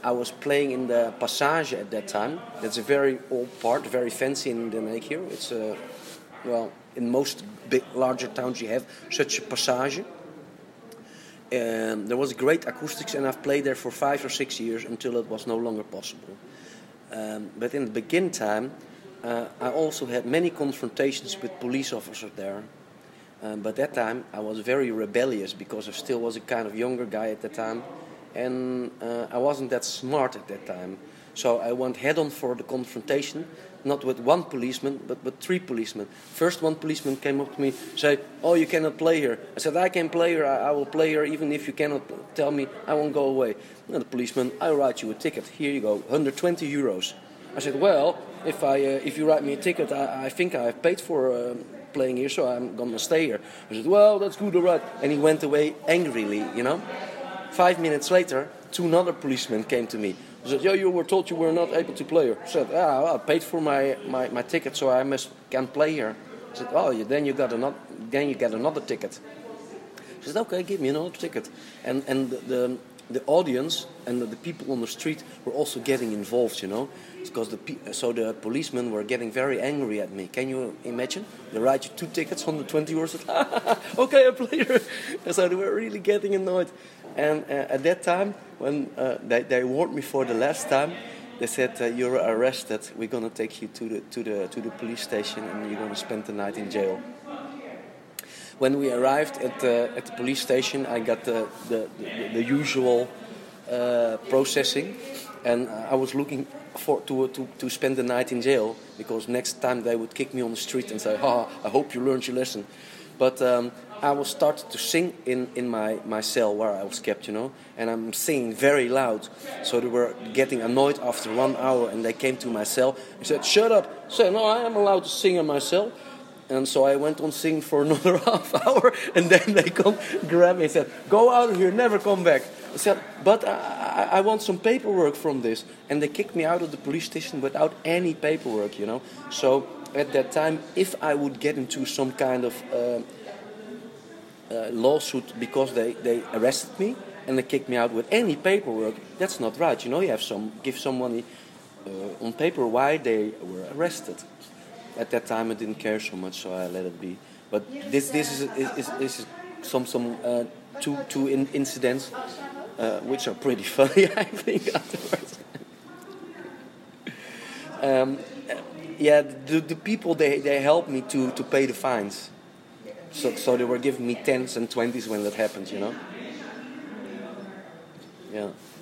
I was playing in the Passage at that time. That's a very old part, very fancy in Den Haag here. It's in most big, larger towns you have such a Passage. There was great acoustics, and I've played there for 5 or 6 years until it was no longer possible. But in the beginning time, I also had many confrontations with police officers there. But that time I was very rebellious because I still was a kind of younger guy at the time, and I wasn't that smart at that time. So I went head-on for the confrontation, not with one policeman, but with 3 policemen. First, one policeman came up to me and said, "Oh, you cannot play here." I said, "I can play here, I will play here, even if you cannot tell me, I won't go away." And the policeman, "I'll write you a ticket, here you go, 120 euros. I said, "Well, if you write me a ticket, I think I've paid for playing here, so I'm going to stay here." I said, "Well, that's good, all right." And he went away angrily, 5 minutes later, 2 other policemen came to me. He said, "Yeah, you were told you were not able to play here." I said, "I paid for my ticket, so I can play here." I said, "Oh, then you get another ticket." He said, "Okay, give me another ticket." And the audience and the people on the street were also getting involved, because the policemen were getting very angry at me. Can you imagine? They write you 2 tickets, 120 euros. Okay, I play here. And so they were really getting annoyed. And at that time, when they warned me for the last time, they said, "You're arrested. We're going to take you to the police station, and you're going to spend the night in jail." When we arrived at the police station, I got the usual processing, and I was looking to spend the night in jail, because next time they would kick me on the street and say, "I hope you learned your lesson." But I was started to sing in my cell where I was kept, and I'm singing very loud. So they were getting annoyed after 1 hour, and they came to my cell and said, "Shut up." I said, "No, I am allowed to sing in my cell." And so I went on singing for another half hour, and then they come grab me and said, "Go out of here, never come back." I said, "But I want some paperwork from this." And they kicked me out of the police station without any paperwork, So at that time, if I would get into some kind of lawsuit because they arrested me and they kicked me out with any paperwork, that's not right. You have give some money on paper why they were arrested. At that time, I didn't care so much, so I let it be. But this is some two incidents which are pretty funny, I think, afterwards. The people they helped me to pay the fines. So they were giving me 10s and 20s when that happened,